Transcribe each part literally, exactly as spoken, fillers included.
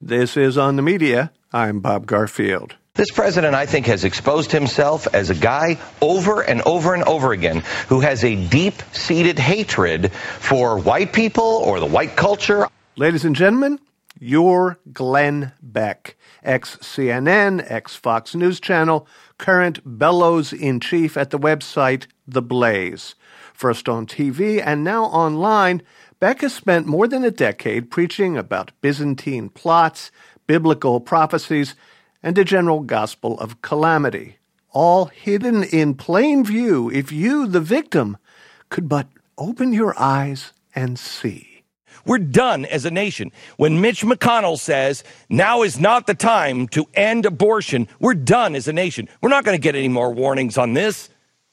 This is On the Media. I'm Bob Garfield. This president, I think, has exposed himself as a guy over and over and over again who has a deep-seated hatred for white people or the white culture. Ladies and gentlemen, you're Glenn Beck, ex-C N N, ex-Fox News Channel, current bellows-in-chief at the website The Blaze. First on T V and now online, Beck has spent more than a decade preaching about Byzantine plots, biblical prophecies, and a general gospel of calamity, all hidden in plain view if you, the victim, could but open your eyes and see. We're done as a nation. When Mitch McConnell says, now is not the time to end abortion, we're done as a nation. We're not going to get any more warnings on this.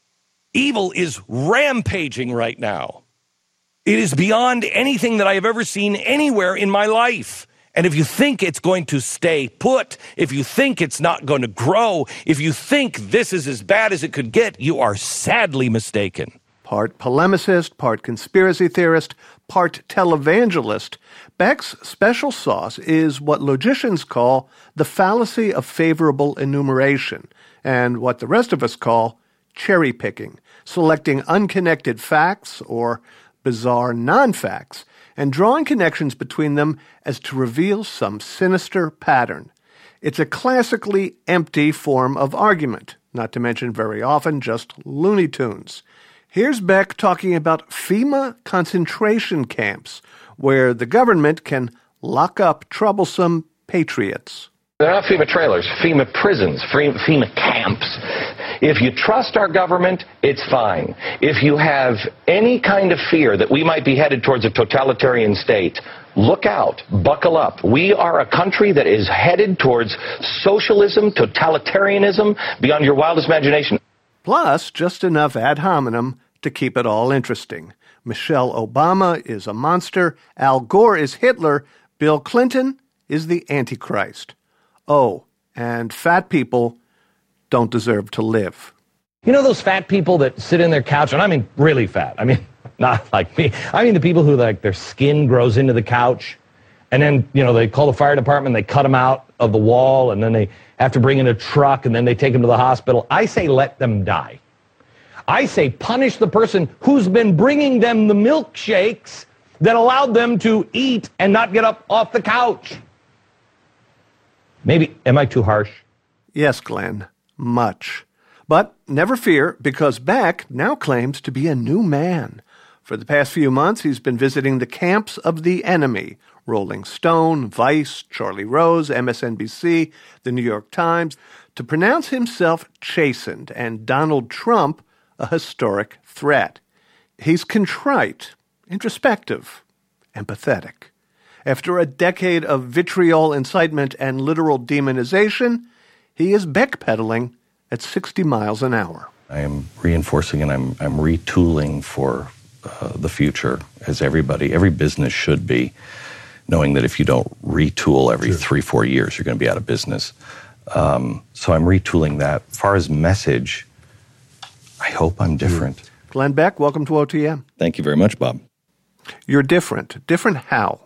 Evil is rampaging right now. It is beyond anything that I have ever seen anywhere in my life. And if you think it's going to stay put, if you think it's not going to grow, if you think this is as bad as it could get, you are sadly mistaken. Part polemicist, part conspiracy theorist, part televangelist, Beck's special sauce is what logicians call the fallacy of favorable enumeration, and what the rest of us call cherry-picking, selecting unconnected facts or bizarre non-facts, and drawing connections between them as to reveal some sinister pattern. It's a classically empty form of argument, not to mention very often just Looney Tunes. Here's Beck talking about FEMA concentration camps, where the government can lock up troublesome patriots. They're not FEMA trailers, FEMA prisons, FEMA camps. If you trust our government, it's fine. If you have any kind of fear that we might be headed towards a totalitarian state, look out, buckle up. We are a country that is headed towards socialism, totalitarianism, beyond your wildest imagination. Plus, just enough ad hominem to keep it all interesting. Michelle Obama is a monster, Al Gore is Hitler, Bill Clinton is the Antichrist. Oh, and fat people don't deserve to live. You know those fat people that sit in their couch, and I mean really fat, I mean not like me, I mean the people who like their skin grows into the couch, and then, you know, they call the fire department, they cut them out of the wall, and then they have to bring in a truck, and then they take them to the hospital. I say let them die. I say punish the person who's been bringing them the milkshakes that allowed them to eat and not get up off the couch. Maybe, am I too harsh? Yes, Glenn, much. But never fear, because Beck now claims to be a new man. For the past few months, he's been visiting the camps of the enemy, Rolling Stone, Vice, Charlie Rose, M S N B C, The New York Times, to pronounce himself chastened and Donald Trump a historic threat. He's contrite, introspective, empathetic. After a decade of vitriol incitement and literal demonization, he is backpedaling at sixty miles an hour. I am reinforcing and I'm, I'm retooling for uh, the future, as everybody, every business should be, knowing that if you don't retool every sure. three, four years, you're going to be out of business. Um, so I'm retooling that. As far as message, I hope I'm different. Glenn Beck, welcome to O T M. Thank you very much, Bob. You're different. Different how?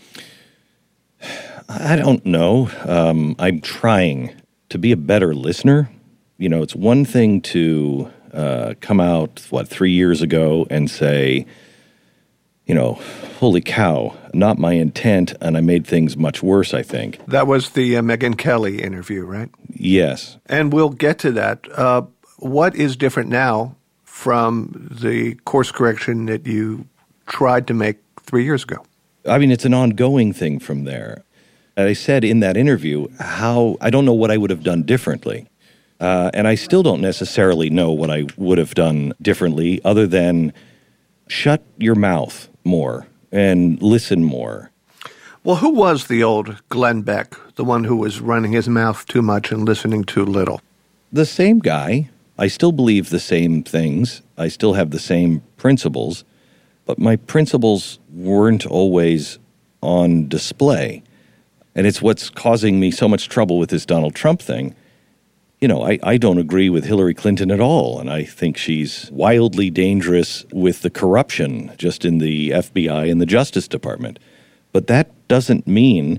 I don't know. Um, I'm trying to be a better listener. You know, it's one thing to uh, come out, what, three years ago and say, you know, holy cow, not my intent, and I made things much worse, I think. That was the uh, Megyn Kelly interview, right? Yes. And we'll get to that. Uh, what is different now from the course correction that you tried to make three years ago? I mean, it's an ongoing thing from there. I said in that interview how I don't know what I would have done differently. Uh, and I still don't necessarily know what I would have done differently other than shut your mouth more and listen more. Well, who was the old Glenn Beck, the one who was running his mouth too much and listening too little? The same guy. I still believe the same things. I still have the same principles. But my principles weren't always on display. And it's what's causing me so much trouble with this Donald Trump thing. You know, I, I don't agree with Hillary Clinton at all, and I think she's wildly dangerous with the corruption just in the F B I and the Justice Department. But that doesn't mean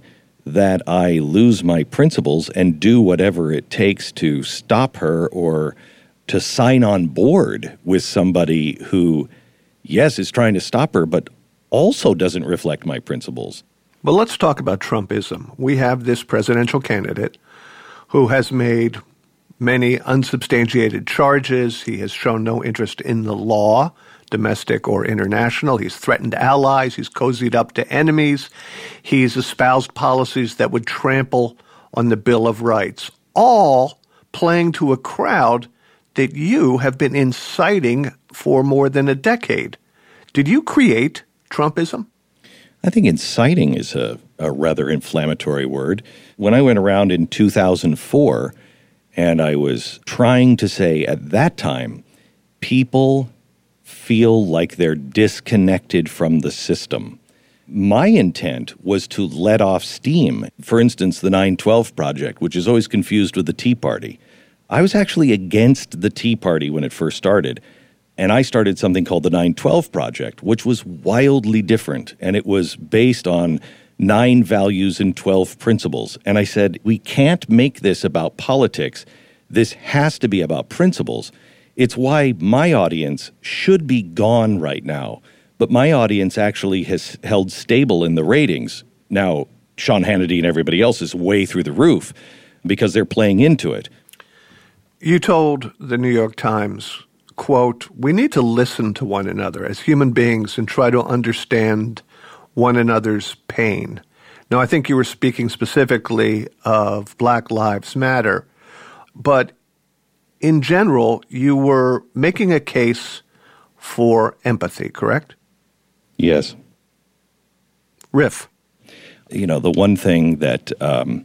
that I lose my principles and do whatever it takes to stop her or to sign on board with somebody who, yes, is trying to stop her, but also doesn't reflect my principles. Well, let's talk about Trumpism. We have this presidential candidate who has made many unsubstantiated charges. He has shown no interest in the law, domestic or international. He's threatened allies. He's cozied up to enemies. He's espoused policies that would trample on the Bill of Rights, all playing to a crowd that you have been inciting for more than a decade. Did you create Trumpism? I think inciting is a, a rather inflammatory word. When I went around in two thousand four, and I was trying to say at that time, people feel like they're disconnected from the system. My intent was to let off steam. For instance, the nine twelve Project, which is always confused with the Tea Party. I was actually against the Tea Party when it first started, and I started something called the nine twelve Project, which was wildly different, and it was based on nine values and twelve principles. And I said, we can't make this about politics. This has to be about principles. It's why my audience should be gone right now, but my audience actually has held stable in the ratings. Now, Sean Hannity and everybody else is way through the roof because they're playing into it. You told the New York Times, quote, "We need to listen to one another as human beings and try to understand one another's pain." Now, I think you were speaking specifically of Black Lives Matter, but in general, you were making a case for empathy, correct? Yes. Riff. You know, the one thing that um,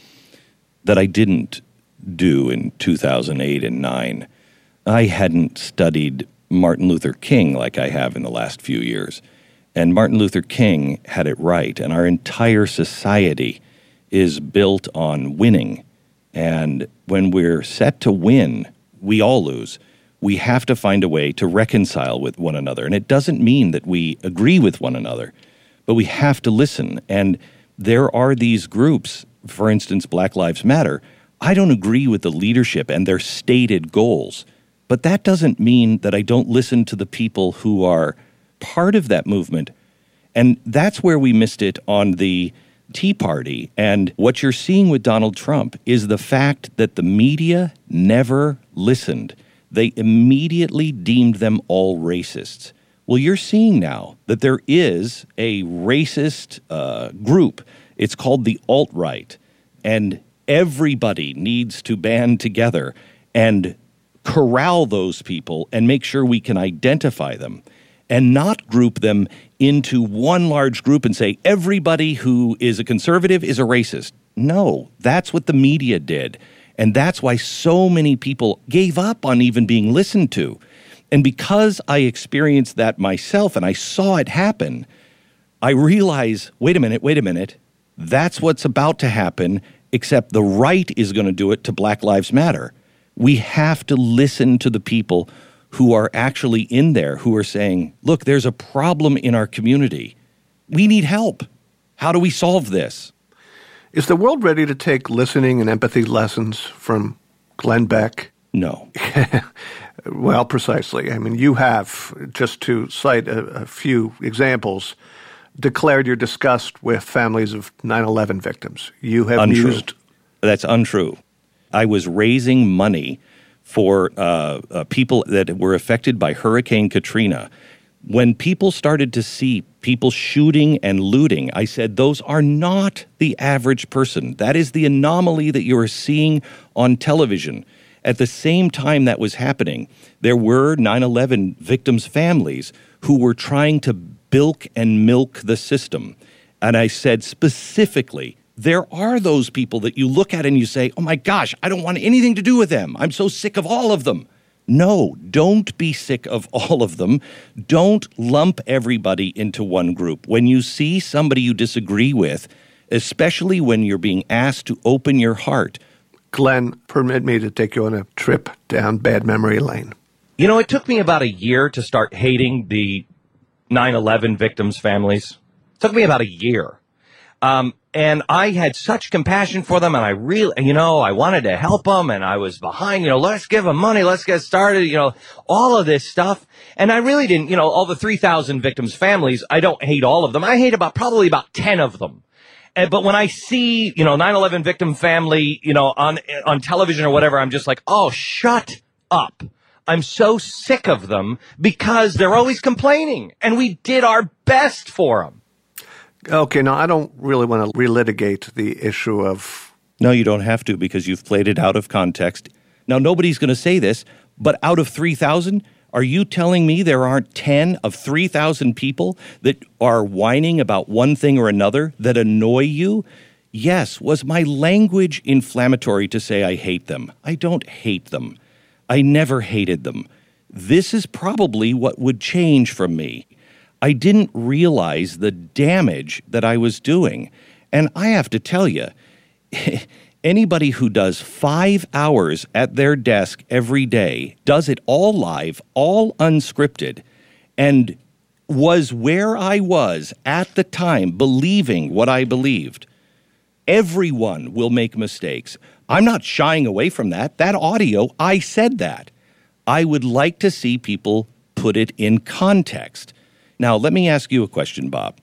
that I didn't do in two thousand eight and nine, I hadn't studied Martin Luther King like I have in the last few years. And Martin Luther King had it right, and our entire society is built on winning. And when we're set to win, we all lose. We have to find a way to reconcile with one another. And it doesn't mean that we agree with one another, but we have to listen. And there are these groups, for instance, Black Lives Matter. I don't agree with the leadership and their stated goals, but that doesn't mean that I don't listen to the people who are part of that movement. And that's where we missed it on the Tea Party. And what you're seeing with Donald Trump is the fact that the media never listened. They immediately deemed them all racists. Well, you're seeing now that there is a racist uh, group. It's called the alt-right. And everybody needs to band together and corral those people and make sure we can identify them and not group them into one large group and say everybody who is a conservative is a racist. No, that's what the media did. And that's why so many people gave up on even being listened to. And because I experienced that myself and I saw it happen, I realized, wait a minute, wait a minute, that's what's about to happen, except the right is going to do it to Black Lives Matter. We have to listen to the people who are actually in there, who are saying, look, there's a problem in our community. We need help. How do we solve this? Is the world ready to take listening and empathy lessons from Glenn Beck? No. Well, precisely. I mean, you have, just to cite a, a few examples, declared your disgust with families of nine eleven victims. You have untrue. used... That's untrue. I was raising money for uh, uh, people that were affected by Hurricane Katrina. When people started to see people shooting and looting, I said, those are not the average person. That is the anomaly that you are seeing on television. At the same time that was happening, there were nine eleven victims' families who were trying to bilk and milk the system. And I said specifically, there are those people that you look at and you say, oh my gosh, I don't want anything to do with them. I'm so sick of all of them. No, don't be sick of all of them. Don't lump everybody into one group. When you see somebody you disagree with, especially when you're being asked to open your heart. Glenn, permit me to take you on a trip down bad memory lane. You know, it took me about a year to start hating the nine eleven victims' families. It took me about a year. Um, And I had such compassion for them, and I really, you know, I wanted to help them, and I was behind, you know, let's give them money, let's get started, you know, all of this stuff. And I really didn't, you know, all the three thousand victims' families, I don't hate all of them. I hate about, probably about ten of them. And, but when I see, you know, nine eleven victim family, you know, on, on television or whatever, I'm just like, oh, shut up. I'm so sick of them because they're always complaining, and we did our best for them. Okay, now I don't really want to relitigate the issue of... No, you don't have to, because you've played it out of context. Now, nobody's going to say this, but out of three thousand, are you telling me there aren't ten of three thousand people that are whining about one thing or another that annoy you? Yes, was my language inflammatory to say I hate them? I don't hate them. I never hated them. This is probably what would change from me. I didn't realize the damage that I was doing. And I have to tell you, anybody who does five hours at their desk every day, does it all live, all unscripted, and was where I was at the time, believing what I believed. Everyone will make mistakes. I'm not shying away from that. That audio, I said that. I would like to see people put it in context. Now, let me ask you a question, Bob.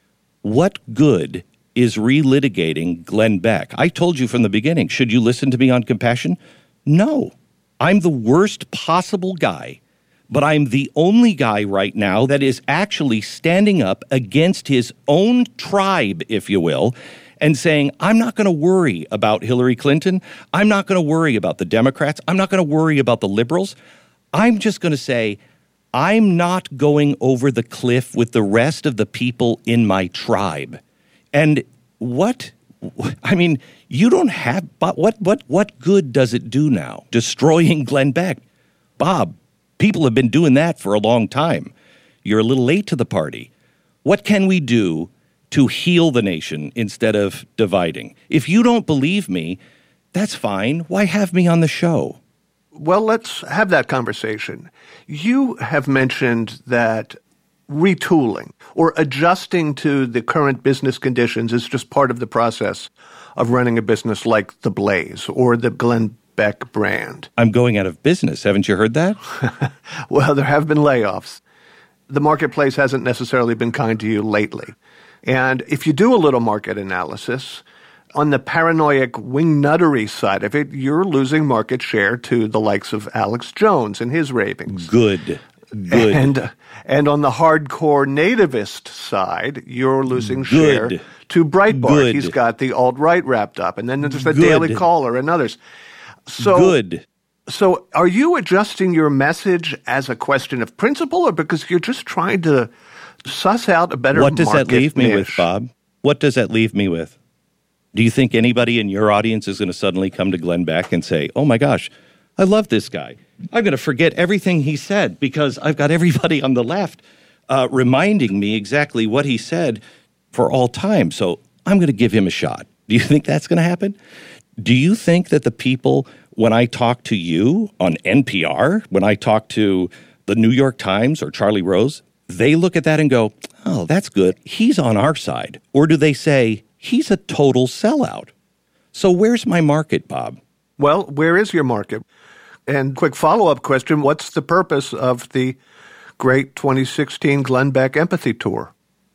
What good is relitigating Glenn Beck? I told you from the beginning, should you listen to me on compassion? No. I'm the worst possible guy, but I'm the only guy right now that is actually standing up against his own tribe, if you will, and saying, I'm not going to worry about Hillary Clinton. I'm not going to worry about the Democrats. I'm not going to worry about the liberals. I'm just going to say, I'm not going over the cliff with the rest of the people in my tribe. And what, I mean, you don't have, but what, what, what good does it do now, destroying Glenn Beck? Bob, people have been doing that for a long time. You're a little late to the party. What can we do to heal the nation instead of dividing? If you don't believe me, that's fine. Why have me on the show? Well, let's have that conversation. You have mentioned that retooling or adjusting to the current business conditions is just part of the process of running a business like The Blaze or the Glenn Beck brand. I'm going out of business. Haven't you heard that? Well, there have been layoffs. The marketplace hasn't necessarily been kind to you lately. And if you do a little market analysis, on the paranoid wingnuttery side of it, you're losing market share to the likes of Alex Jones and his ravings. Good. Good. And, and on the hardcore nativist side, you're losing share Good. to Breitbart. Good. He's got the alt-right wrapped up. And then there's the Good. Daily Caller and others. So, Good. So are you adjusting your message as a question of principle or because you're just trying to suss out a better market What does that leave me niche? with, Bob? What does that leave me with? Do you think anybody in your audience is going to suddenly come to Glenn Beck and say, oh my gosh, I love this guy. I'm going to forget everything he said because I've got everybody on the left uh, reminding me exactly what he said for all time. So I'm going to give him a shot. Do you think that's going to happen? Do you think that the people, when I talk to you on N P R, when I talk to the New York Times or Charlie Rose, they look at that and go, oh, that's good. He's on our side. Or do they say, he's a total sellout? So where's my market, Bob? Well, where is your market? And quick follow-up question, what's the purpose of the great twenty sixteen Glenn Beck Empathy Tour?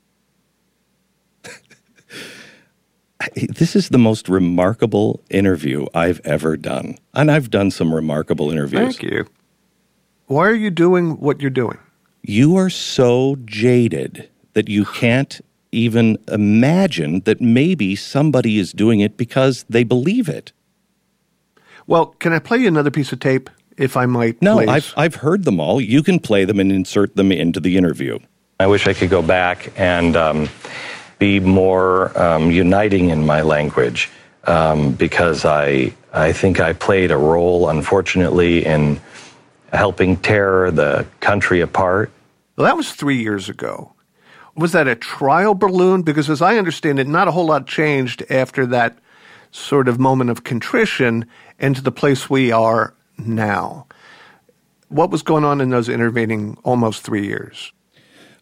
This is the most remarkable interview I've ever done. And I've done some remarkable interviews. Thank you. Why are you doing what you're doing? You are so jaded that you can't even imagine that maybe somebody is doing it because they believe it. Well, can I play you another piece of tape, if I might, No, please? I've, I've heard them all. You can play them and insert them into the interview. I wish I could go back and um, be more um, uniting in my language um, because I, I think I played a role, unfortunately, in helping tear the country apart. Well, that was three years ago. Was that a trial balloon? Because as I understand it, not a whole lot changed after that sort of moment of contrition into the place we are now. What was going on in those intervening almost three years?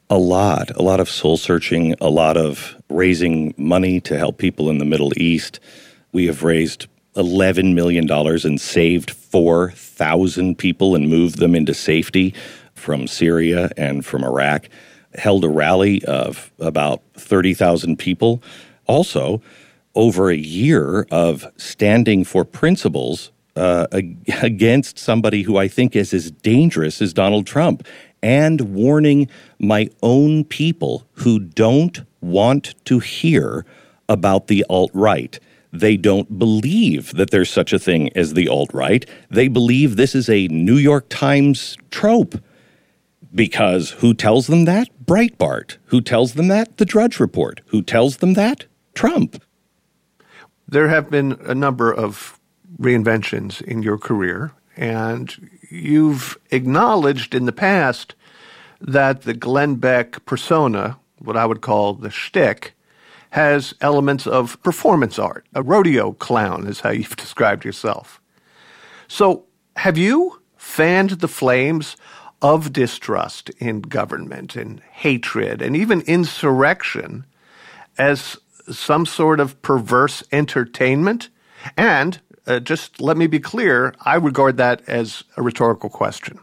A lot, a lot of soul searching, a lot of raising money to help people in the Middle East. We have raised eleven million dollars and saved four thousand people and moved them into safety from Syria and from Iraq. Held a rally of about thirty thousand people. Also, over a year of standing for principles uh, against somebody who I think is as dangerous as Donald Trump, and warning my own people who don't want to hear about the alt-right. They don't believe that there's such a thing as the alt-right. They believe this is a New York Times trope. Because who tells them that? Breitbart. Who tells them that? The Drudge Report. Who tells them that? Trump. There have been a number of reinventions in your career, and you've acknowledged in the past that the Glenn Beck persona, what I would call the shtick, has elements of performance art. A rodeo clown is how you've described yourself. So have you fanned the flames of distrust in government and hatred and even insurrection as some sort of perverse entertainment? And uh, just let me be clear, I regard that as a rhetorical question.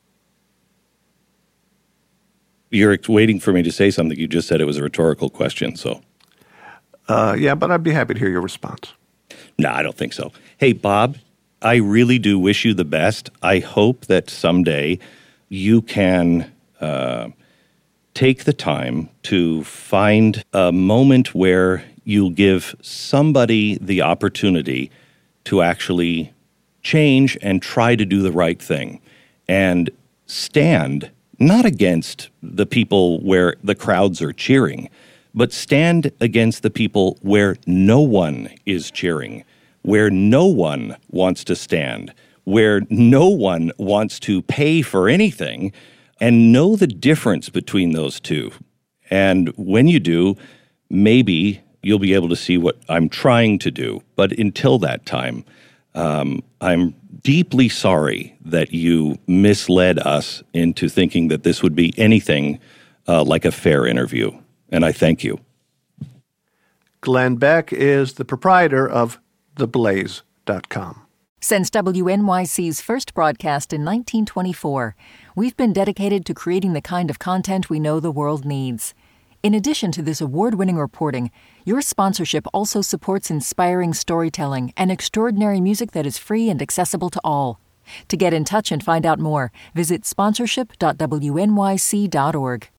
You're waiting for me to say something. You just said it was a rhetorical question, so. Uh, yeah, but I'd be happy to hear your response. No, I don't think so. Hey, Bob, I really do wish you the best. I hope that someday you can uh, take the time to find a moment where you'll give somebody the opportunity to actually change and try to do the right thing and stand not against the people where the crowds are cheering, but stand against the people where no one is cheering, where no one wants to stand, where no one wants to pay for anything, and know the difference between those two. And when you do, maybe you'll be able to see what I'm trying to do. But until that time, um, I'm deeply sorry that you misled us into thinking that this would be anything uh, like a fair interview. And I thank you. Glenn Beck is the proprietor of the blaze dot com. Since W N Y C's first broadcast in nineteen twenty-four, we've been dedicated to creating the kind of content we know the world needs. In addition to this award-winning reporting, your sponsorship also supports inspiring storytelling and extraordinary music that is free and accessible to all. To get in touch and find out more, visit sponsorship dot w n y c dot org.